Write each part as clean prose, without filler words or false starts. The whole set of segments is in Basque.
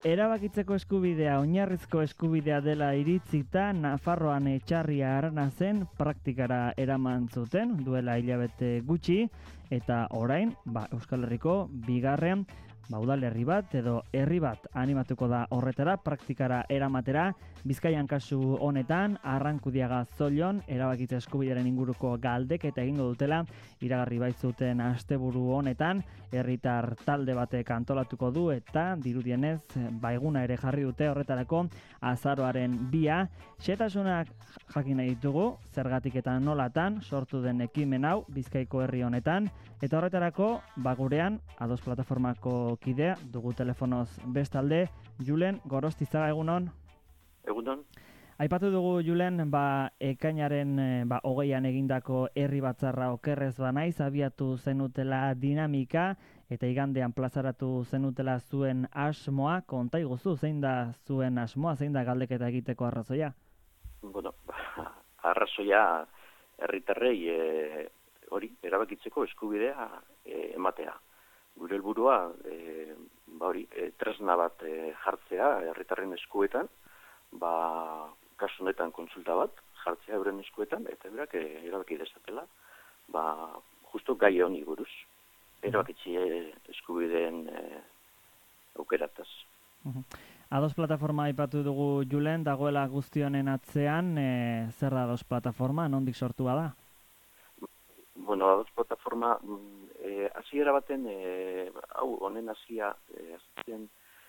Erabakitzeko eskubidea oinarrizko eskubidea dela iritzita, Nafarroan Etxarria Aranazen praktikara eraman zuten duela hilabete gutxi, eta orain, Euskal Herriko bigarren udalerri bat edo herri bat animatuko da horretara, praktikara eramatera. Bizkaian kasu honetan, Arrankudiaga Zollon erabakitze eskubidearen inguruko galdeketa egingo dutela iragarri baitzuten asteburu honetan, herritar talde batek antolatuko du eta dirudienez eguna ere jarri dute horretarako azaroaren 2. Xehetasunak jakin nahi ditugu, zergatik eta nolatan sortu den ekimen hau Bizkaiko herri honetan, eta horretarako gurean Ados plataformako kidea dugu telefonoz bestalde, Julen Gorostizaga, egunon? Egunon. Aipatu dugu, Julen, ekainaren 20an egindako herri batzarra okerrez banaiz, abiatu zenutela dinamika, eta igandean plazaratu zenutela zuen asmoa. Konta iguzu, zein da zuen asmoa, zein da galdeketa egiteko arrazoia? Bueno, arrazoia herritarrei hori erabakitzeko eskubidea ematea. Gure helburua tresna bat jartzea herritarren eskuetan, kasu honetan kontsulta bat jartzea euren eskuetan, eta berak erabaki dezatela, justo gai honi buruz, erabakitzi eskubideen aukerataz. Ados plataforma aipatu dugu, Julen, dagoela guzti honen atzean, zer da Ados plataforma, nondik sortua da? Bueno, Ados plataforma, hasiera baten, honen hasia azken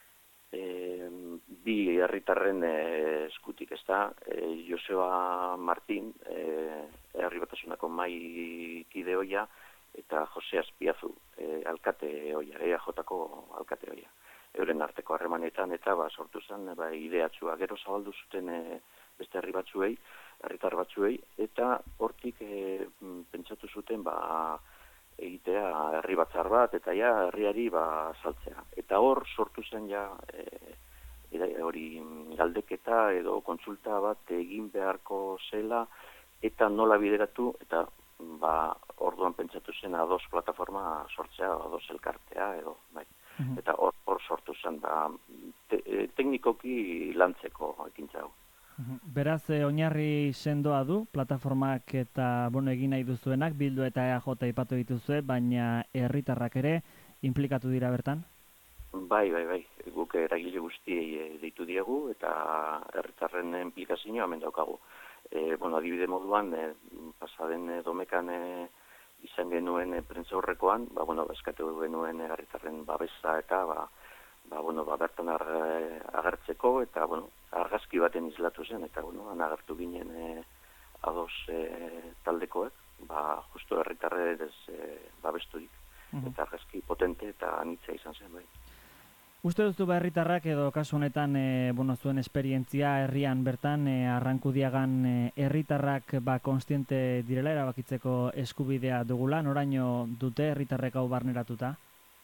bi herritarren eskutik, ezta? Joseba Martin, herri batasunako mahai kide hoia, eta Jose Azpiazu, alkate hoia, EAJ-ko alkate hoia. Euren arteko harremanetan eta sortu zen ideatsua. Gero zabaldu zuten beste herritar batzuei, eta hortik pentsatu zuten egitea herri batzar bat, eta herriari saltzea. Eta hor sortu zen hori galdeketa edo kontsulta bat egin beharko zela, eta nola bideratu, eta orduan pentsatu zen Ados plataforma sortzea, Ados elkartea edo, bai. Eta hor sortu zen, teknikoki lantzeko ekintza hau. Beraz, oinarri sendoa du, plataformak eta egin nahi duzuenak, Bildu eta EAJ aipatu dituzue, baina herritarrak ere implikatu dira bertan? Bai, guk eragile guztiei deitu diegu, eta herritarren implikazioa hemen daukagu. Adibide moduan, pasaden domekan izan genuen prentza horrekoan, eskatu genuen herritarren babesa eta bertan agertzeko, eta argazki baten islatu zen, eta agertu ginen Ados taldekoek, justo herritarrez babesturik, eta argazki potente eta anitza izan zen, bai. Uste duzu herritarrak edo kasu honetan zuen esperientzia herrian bertan, Arrankudiagan herritarrak kontziente direla erabakitzeko eskubidea dugula, noraino dute herritarrek hau barneratuta?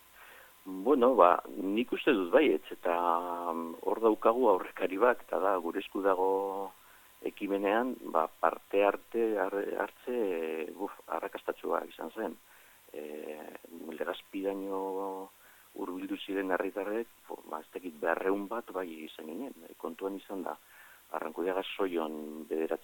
Nik uste dut baietz, eta hor daukagu aurrekari bat, eta da gure esku dago ekimenean, parte hartze arrakastatsua izan zen. Legazpiraino hurbildu ziren herritarrek, ez dakit 200 bat izan ginen. Kontuan izan da, Arrankudiaga Zollon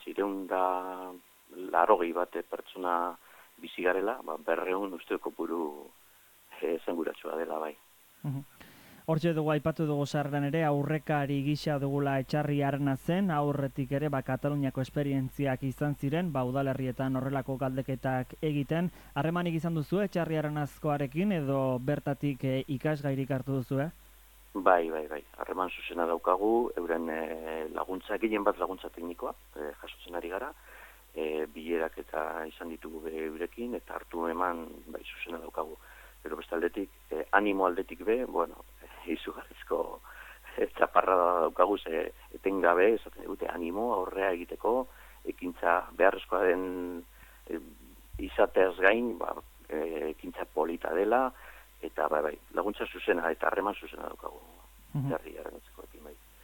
980 bat pertsona bizi garela, 200 uste kopuru esanguratsua dela, bai. Hortxe dugu, aipatu dugu sarreran ere, aurrekari gisa dugula Etxarri Aranazen, aurretik ere Kataluniako esperientziak izan ziren, udalerrietan horrelako galdeketak egiten. Harremanik izan duzu Etxarri Aranazkoarekin edo bertatik ikasgairik hartu duzu? Bai, harreman zuzena daukagu, euren laguntza, gehien bat laguntza teknikoa, jasotzen ari gara, bilerak eta izan ditugu eurekin, eta hartu eman zuzena daukagu. Pero bestaldetik, animo aldetik izugarrizko txaparra daukagu, etengabe, esaten dute animo aurrea egiteko, ekintza beharrezkoa den izateaz gain, ekintza polita dela, eta laguntza zuzena eta harreman zuzena daukagu. Jarri aranatzeko ekin, bai.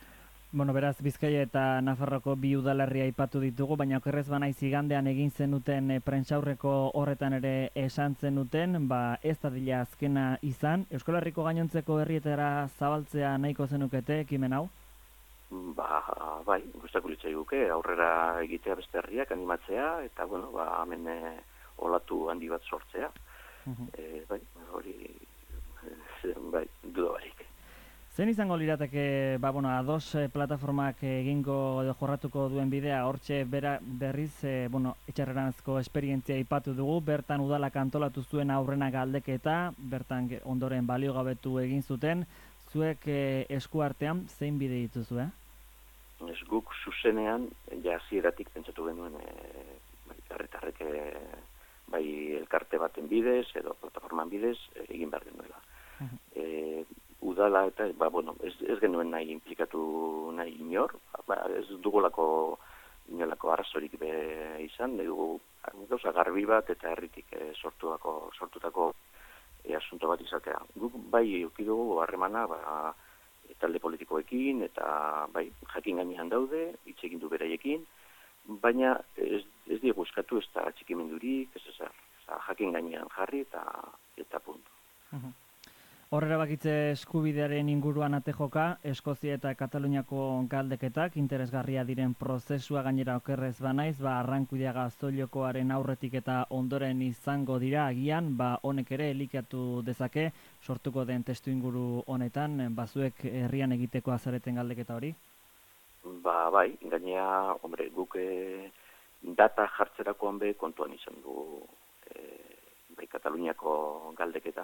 Bueno, beraz, Bizkaia eta Nafarroko bi udalerria aipatu ditugu, baina okerrez banaiz igandean egin zenuten prentsaurreko horretan ere esan zenuten, ez da dila azkena izan. Euskal Herriko gainontzeko herrietara zabaltzea nahiko zenukete ekimen hau? Bai, gustako litzaiguke aurrera egitea beste herriak animatzea, eta, hemen olatu handi bat sortzea. Bai, hori, bai, duda barik. Zein izango lirateke, ados plataformak egingo edo jorratuko duen bidea, hortxe berriz, etxarreranzko esperientzia ipatu dugu, bertan udalak antolatu zuen aurrena galdeketa, bertan ondoren baliogabetu egin zuten, zuek eskuartean zein bide dituzue? Guk zuzenean, hasieratik pentsatu genuen, herritarrek bai elkarte baten bidez, edo plataforman bidez, egin behar genuela. Udala eta, ez genuen nahi implikatu nahi inor, ez dugulako inolako arazorik izan, nahi dugu gauza garbi bat eta herritik sortutako asunto bat izatea. Guk bai eukidugu harremana talde politikoekin eta bai jakin gainean daude, hitz egin du beraiekin, baina ez diegu eskatu ez da txikimendurik, ez ezer, jakin gainean jarri eta puntu. Horrera bakitze eskubidearen inguruan ate joka, Eskozia eta Kataluniako galdeketak interesgarria diren prozesua gainera okerrez banaiz, Arrankudiaga Zoilokoaren aurretik eta ondoren izango dira agian, honek ere elikatu dezake sortuko den testuinguru honetan, bazuek herrian egiteko azareten galdeketa hori? Bai, gainea, guk data jartzerakoan kontuan izan du bai Kataluniako galdeketa.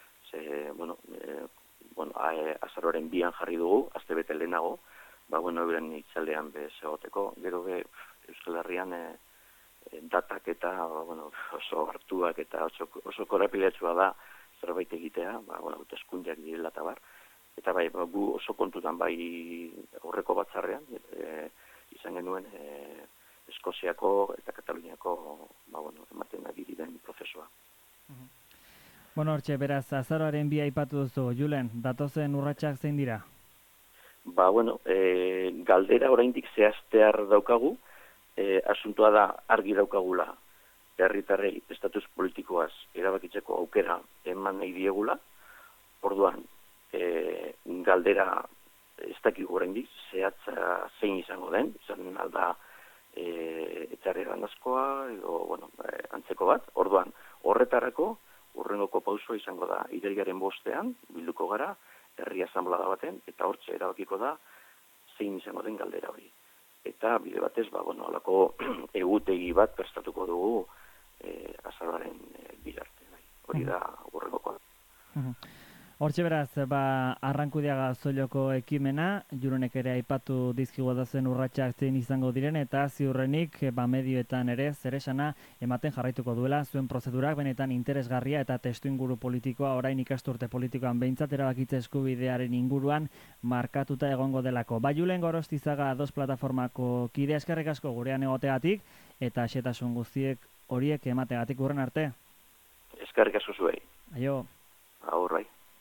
Azaroaren 2an jarri dugu, astebete lehenago, euren itzalean segoteko, gero Euskal Herrian datak eta oso hartuak eta oso korapilatsua da zerbait egitea, hauteskundeak direla eta bar. Eta gu oso kontutan aurreko batzarrean, izan genuen Eskoziako eta Kataluniako ematen ari diren prozesua. Hortxe, beraz, azaroaren 2 aipatu duzu, Julen, datozen urratsak zein dira? Galdera oraindik zehaztear daukagu, asuntoa da argi daukagula herritarrei estatus politikoaz erabakitzeko aukera eman nahi diegula, orduan galdera ez dakigu oraindik zehatza zein izango den, izan alda etxarreranazkoa edo antzeko bat, orduan horretarako urrengoko pausua izango da irailaren 5ean, bilduko gara, herri asanblada baten, eta hortxe erabakiko da zein izango den galdera hori. Eta bide batez, halako egutegi bat prestatuko dugu azaroaren bidarte. Hori da urrengokoa. Hortxe beraz, Arrankudiaga Zoiloko ekimena, Julenek ere aipatu dizkigu dazen urratsak zein izango diren, eta ziurrenik medioetan ere zeresana ematen jarraituko duela zuen prozedurak benetan interesgarria eta testuinguru politikoa orain ikasturte politikoan behintzat erabakitze eskubidearen inguruan markatuta egongo delako. Julen Gorostizaga Ados plataformako kidea, eskerrik asko gurean egoteagatik eta xehetasun guztiek horiek emateagatik urren arte. Eskerrik asko zuei. Aio. Aurrai.